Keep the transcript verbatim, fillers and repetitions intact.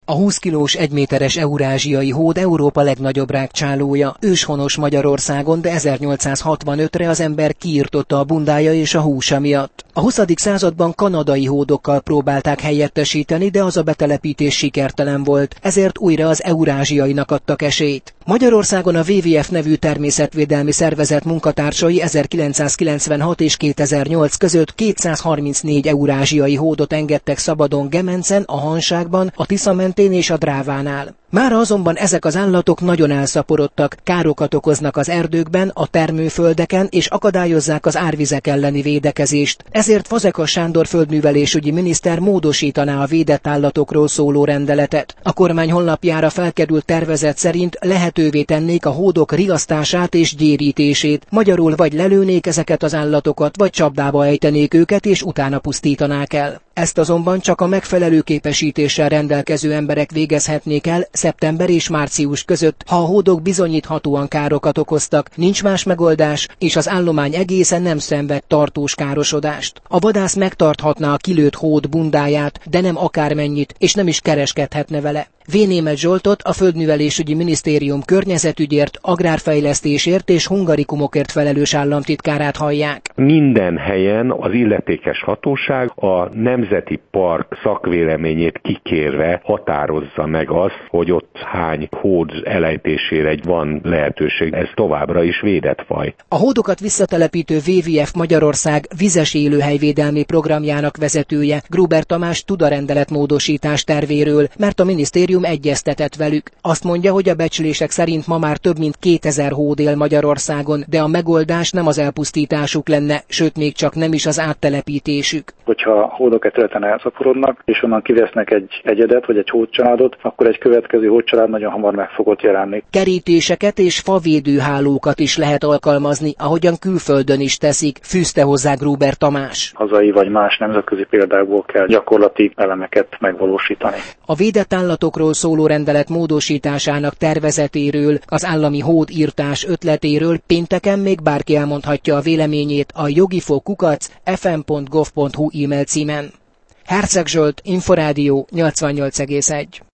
A húsz kilós egyméteres eurázsiai hód Európa legnagyobb rágcsálója, őshonos Magyarországon, de ezernyolcszázhatvanötre az ember kiirtotta a bundája és a húsa miatt. A huszadik században kanadai hódokkal próbálták helyettesíteni, de az a betelepítés sikertelen volt, ezért újra az eurázsiainak adtak esélyt. Magyarországon a dupla vé vé ef nevű természetvédelmi szervezet munkatársai ezerkilencszázkilencvenhat és kétezer-nyolc között kétszázharmincnégy eurázsiai hódot engedtek szabadon Gemencen, a Hanságban, a Tisza mentén és a Drávánál. Mára azonban ezek az állatok nagyon elszaporodtak, károkat okoznak az erdőkben, a termőföldeken és akadályozzák az árvizek elleni védekezést. Ezért Fazekas Sándor földművelésügyi miniszter módosítaná a védett állatokról szóló rendeletet. A kormány honlapjára felkerült tervezet szerint lehetővé tennék a hódok riasztását és gyérítését. Magyarul vagy lelőnék ezeket az állatokat, vagy csapdába ejtenék őket és utána pusztítanák el. Ezt azonban csak a megfelelő képesítéssel rendelkező emberek végezhetnék el szeptember és március között, ha a hódok bizonyíthatóan károkat okoztak, nincs más megoldás, és az állomány egészen nem szenved tartós károsodást. A vadász megtarthatná a kilőtt hód bundáját, de nem akármennyit, és nem is kereskedhetne vele. V. Németh Zsoltot, a Földművelésügyi Minisztérium környezetügyért, agrárfejlesztésért és hungarikumokért felelős államtitkárát hallják. Minden helyen az illetékes hatóság a Nemzeti Park szakvéleményét kikérve határozza meg azt, hogy ott hány hód elejtésére van lehetőség. Ez továbbra is védett faj. A hódokat visszatelepítő vé vé ef Magyarország vizes élőhelyvédelmi programjának vezetője, Gruber Tamás tud a rendeletmódosítás tervéről, mert a minisztérium egyeztetett velük. Azt mondja, hogy a becslések szerint ma már több mint kétezer hód él Magyarországon, de a megoldás nem az elpusztításuk lenne, sőt még csak nem is az áttelepítésük. Hogyha hódok egy területen elszaporodnak, és onnan kivesznek egy egyedet vagy egy hódcsaládot, akkor egy következő hódcsalád nagyon hamar meg fogott jelenni. Kerítéseket és favédőhálókat is lehet alkalmazni, ahogyan külföldön is teszik, fűzte hozzá Gruber Tamás. Hazai vagy más nemzetközi példákból kell gyakorlati elemeket megvalósítani. A védett állatokról szóló rendelet módosításának tervezetéről, az állami hódírtás ötletéről pénteken még bárki elmondhatja a véleményét a jogifo kukac ef em pont gov pont hu e-mail címen. Herceg Zsolt, Inforádió nyolcvannyolc egész egy.